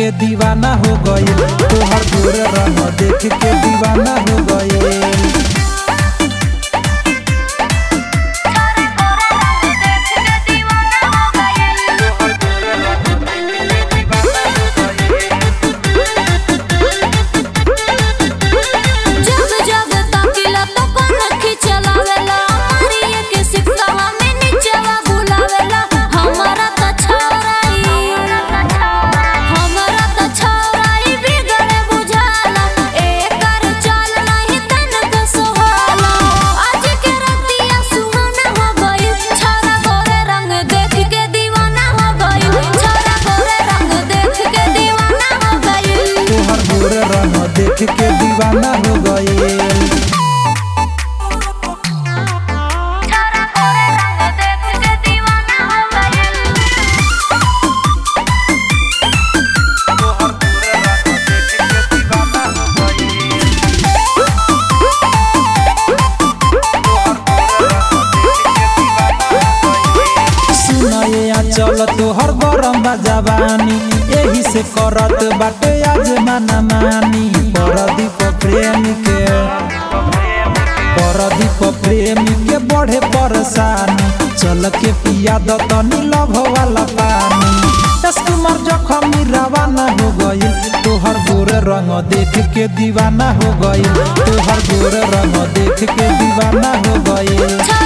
के दीवाना हो गई, तोहर गोरे रंग देख के दीवाना हो गई। देख के दीवाना हो गई। चल तोहर गरम बा जवानी, यही से करत बाटे आज माना मानी। परदीप प्रेमी के बढ़े परेशानी, चल के पिया द तनी लभ वाला पानी। कुमार जखमी रवाना हो गई, तोहर गोरे रंग देख के दीवाना हो गई, तोहर गोरे रंग देख के दीवाना हो गई।